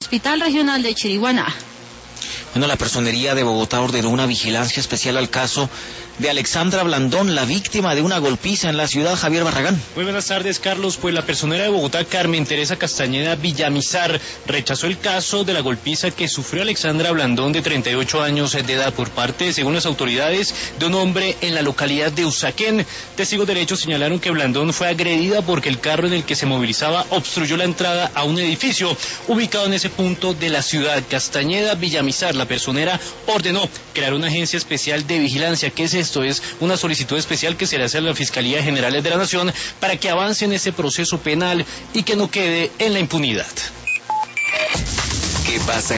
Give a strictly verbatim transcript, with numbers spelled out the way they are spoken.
Hospital Regional de Chiriguaná. Bueno, la Personería de Bogotá ordenó una vigilancia especial al caso de Alexandra Blandón, la víctima de una golpiza en la ciudad. Javier Barragán. Muy buenas tardes, Carlos. Pues la Personera de Bogotá, Carmen Teresa Castañeda Villamizar, rechazó el caso de la golpiza que sufrió Alexandra Blandón, de treinta y ocho años de edad, por parte, según las autoridades, de un hombre en la localidad de Usaquén. Testigos de derecho señalaron que Blandón fue agredida porque el carro en el que se movilizaba obstruyó la entrada a un edificio ubicado en ese punto de la ciudad. Castañeda Villamizar, la Personera, ordenó crear una agencia especial de vigilancia. ¿Qué es esto? Es una solicitud especial que se le hace a la Fiscalía General de la Nación para que avance en ese proceso penal y que no quede en la impunidad. ¿Qué pasa?